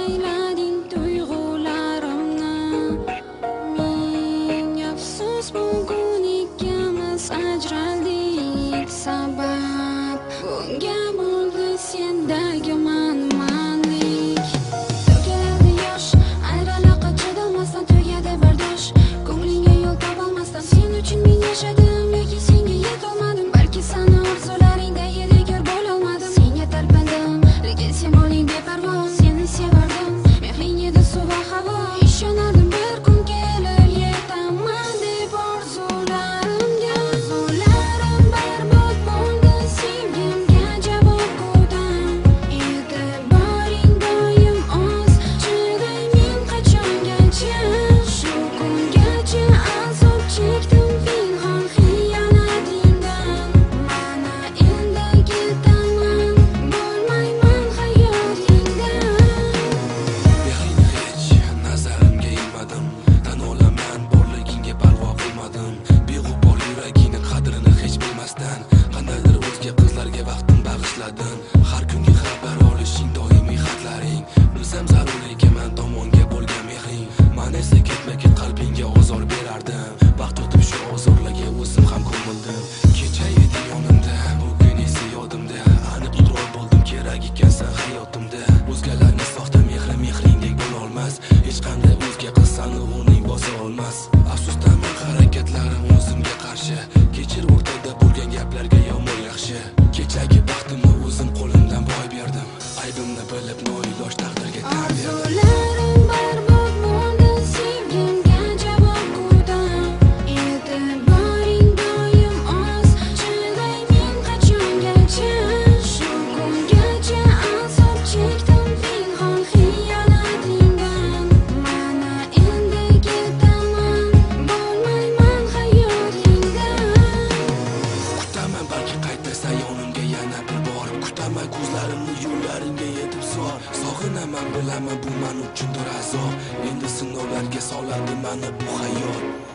aylading tuyg'ularimni. Ming afsus bugun ikkimiz ajraldik. Sabab bunga bo'ldi sendagi manmanlik. To'kiladi yosh, ayriliqqa chidamasdan tugadi bardosh. Ko'nglingga yo'l topolmasdan sen uchun men yashadim yoki senga yetolmadim. Balki sana orzularingda yedegar bo'lolmadim. Senga talpandim, lekin sen bo'ling beparvo. Seni sevardim, mehring edi suv va havo. Ishonardim bir kun kelib yetaman deb orzularimga. Orzularim barbod bo'ldi, sevgimga javob kutdim. E'tiboring doim oz, chidaymen qachongacha. Shu kungacha azob chekdim pinhon xiyonatingdan. Mana endi ketaman, bo'lmayman hayotingdan. Mehringni hech nazarimga ilmadim. Tan olaman borligingga parvo qilmadim. Beg'ubor yuragingni qadrini hech bilmasdan qandaydir o'zga qizlarga vaqtim bag'ishlading. Har kungi xabar olishing doimiy xatlaring. Bilsam zarur ekanman tomonga bo'lgan mehring. Men esa ketma-ket qalbingga ozor berardim. Vaqt o'tib shu ozorlarga o'zim ham ko'mildim. Kecha edi yonimda, bugun esa yodimda. Aniq iqror bo'ldim kerak ekansan hayotimda. O'zgalarning soxta mehringdek bo'lolmas. Hech qanday o'zga qiz sani uning bosa olmas. Afsusdaman harakatlarim o'zimga qarshi. Kechir o'rtada bo'lgan gaplarga yomon yaxshi. Kechagi baxtimni o'zim qo'limdan boy berdim. Aybimni bilib noiloj taqdirga tan berdim. Orzularim barbod bo'ldi, sevgimga javob kutdim. E'tiboring doim oz, chidaymen qachongacha. Shu kungacha azob chekdim pinhon xiyonatingdan. Mana endi ketaman, bo'lmayman hayotingdan. Kutaman balki qaytasan yonimga yana bir bor. Kutaman ko'zlarimni yo'llaringga yetib sor. Sog'inaman bilaman bu men uchundir azob. Endi sinovlarga soladi meni bu hayot.